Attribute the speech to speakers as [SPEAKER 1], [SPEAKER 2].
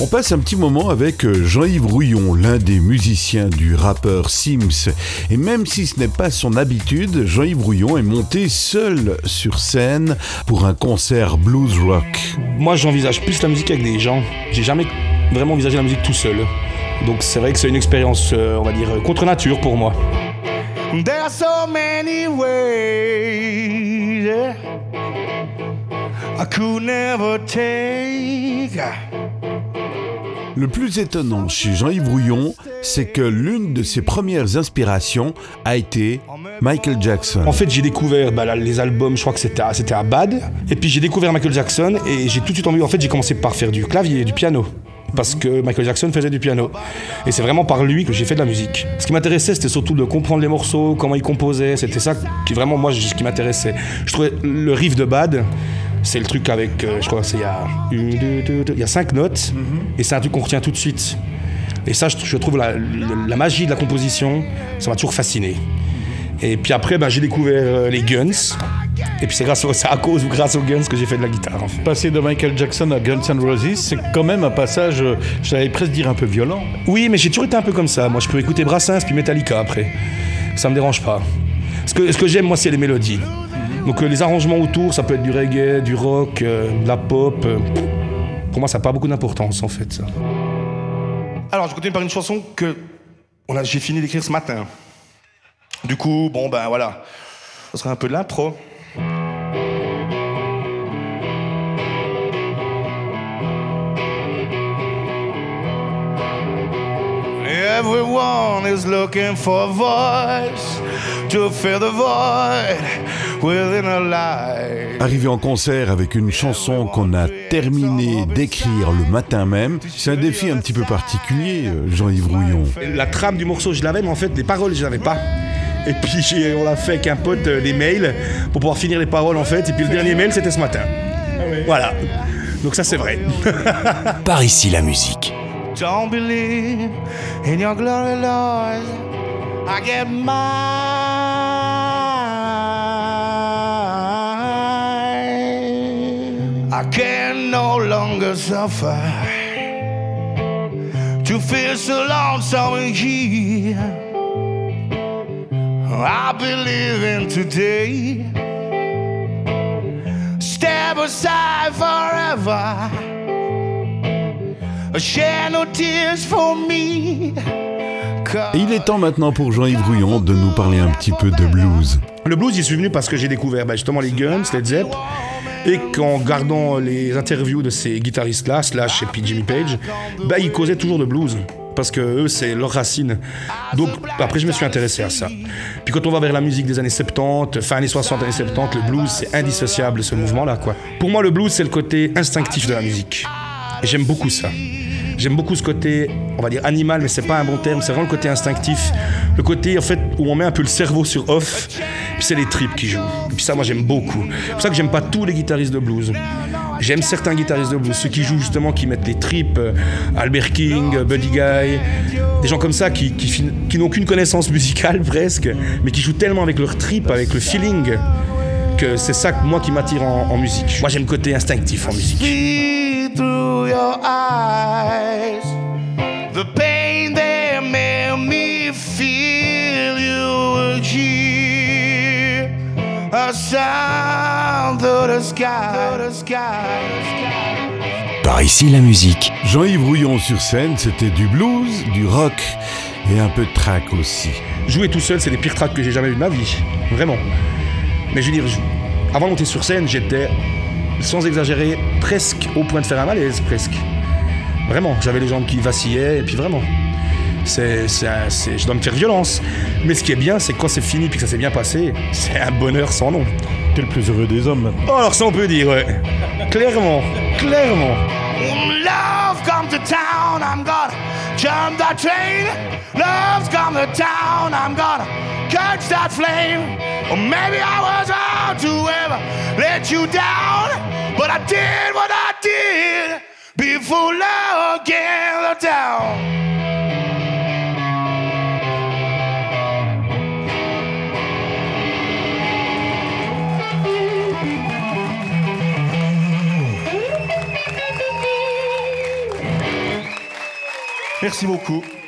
[SPEAKER 1] On passe un petit moment avec Jean-Yves Rouillon, l'un des musiciens du rappeur Sims. Et même si ce n'est pas son habitude, Jean-Yves Rouillon est monté seul sur scène pour un concert blues rock.
[SPEAKER 2] Moi, j'envisage plus la musique avec des gens. J'ai jamais vraiment envisagé la musique tout seul. Donc c'est vrai que c'est une expérience, on va dire, contre nature pour moi.
[SPEAKER 3] There are so many ways I could never take.
[SPEAKER 1] Le plus étonnant chez Jean-Yves Rouillon, c'est que l'une de ses premières inspirations a été Michael Jackson.
[SPEAKER 2] En fait, j'ai découvert les albums, je crois que c'était à Bad. Et puis j'ai découvert Michael Jackson et j'ai tout de suite envie. En fait, j'ai commencé par faire du clavier, du piano. Parce que Michael Jackson faisait du piano. Et c'est vraiment par lui que j'ai fait de la musique. Ce qui m'intéressait, c'était surtout de comprendre les morceaux, comment il composait. C'était ça qui vraiment, moi, ce qui m'intéressait. Je trouvais le riff de Bad, c'est le truc avec, je crois qu'il y a 5 notes, et c'est un truc qu'on retient tout de suite. Et ça, je trouve la magie de la composition, ça m'a toujours fasciné. Et puis après, j'ai découvert les Guns. Et puis c'est à cause ou grâce aux Guns que j'ai fait de la guitare. En fait.
[SPEAKER 1] Passer de Michael Jackson à Guns N' Roses, c'est quand même un passage, j'allais presque dire un peu violent.
[SPEAKER 2] Oui, mais j'ai toujours été un peu comme ça. Moi, je peux écouter Brassens puis Metallica après. Ça me dérange pas. Ce que j'aime, moi, c'est les mélodies. Donc les arrangements autour, ça peut être du reggae, du rock, de la pop. Pour moi, ça n'a pas beaucoup d'importance, en fait. Ça. Alors, je continue par une chanson que j'ai fini d'écrire ce matin. Du coup, voilà. Ce sera un peu de l'impro. Everyone is looking for a voice to fill the void within a life.
[SPEAKER 1] Arriver en concert avec une chanson qu'on a terminé d'écrire le matin même, c'est un défi un petit peu particulier, Jean-Yves Rouillon.
[SPEAKER 2] La trame du morceau, je l'avais, mais en fait, les paroles, je l'avais pas. Et puis on l'a fait avec un pote, des mails, pour pouvoir finir les paroles en fait. Et puis le dernier mail, c'était ce matin. Voilà. Donc ça, c'est vrai.
[SPEAKER 4] Par ici, la musique.
[SPEAKER 3] Don't believe in your glory, Lord. I get mine. I can no longer suffer to feel so lonesome here. I believe in today. Step aside forever. Share no tears for me.
[SPEAKER 1] Et il est temps maintenant pour Jean-Yves Rouillon de nous parler un petit peu de blues.
[SPEAKER 2] Le blues, j'y suis venu parce que j'ai découvert justement les Guns, Led Zepp, et qu'en regardant les interviews de ces guitaristes-là, Slash et puis Jimmy Page, ils causaient toujours de blues. Parce que eux, c'est leur racine. Donc après, je me suis intéressé à ça. Puis quand on va vers la musique des années 70, fin années 60, années 70, le blues, c'est indissociable de ce mouvement-là, quoi. Pour moi, le blues, c'est le côté instinctif de la musique. Et j'aime beaucoup ça. J'aime beaucoup ce côté, on va dire animal, mais c'est pas un bon terme, c'est vraiment le côté instinctif. Le côté, en fait, où on met un peu le cerveau sur off, puis c'est les tripes qui jouent. Et puis ça, moi, j'aime beaucoup. C'est pour ça que j'aime pas tous les guitaristes de blues. J'aime certains guitaristes de blues, ceux qui jouent justement, qui mettent les tripes, Albert King, Buddy Guy, des gens comme ça qui n'ont qu'une connaissance musicale presque, mais qui jouent tellement avec leur tripes, avec le feeling, que c'est ça, moi, qui m'attire en musique. Moi, j'aime le côté instinctif en musique.
[SPEAKER 3] Through your eyes, the pain they made me feel, you will hear a sound through the sky.
[SPEAKER 4] Par ici, la musique.
[SPEAKER 1] Jean-Yves Rouillon sur scène, c'était du blues, du rock et un peu de track aussi.
[SPEAKER 2] Jouer tout seul, c'est les pires tracks que j'ai jamais eu de ma vie, vraiment. Mais je veux dire, avant de monter sur scène, j'étais, sans exagérer, presque au point de faire un malaise, presque. Vraiment, j'avais les jambes qui vacillaient, et puis vraiment, je dois me faire violence. Mais ce qui est bien, c'est que quand c'est fini, puis que ça s'est bien passé, c'est un bonheur sans nom.
[SPEAKER 1] T'es le plus heureux des hommes.
[SPEAKER 2] Oh, alors ça on peut dire, ouais. Clairement.
[SPEAKER 3] Love come to town, I'm gonna jump that train. Love's come to town, I'm gonna catch that flame. Or maybe I was wrong to ever let you down, but I did what I did before love came to town. Merci beaucoup.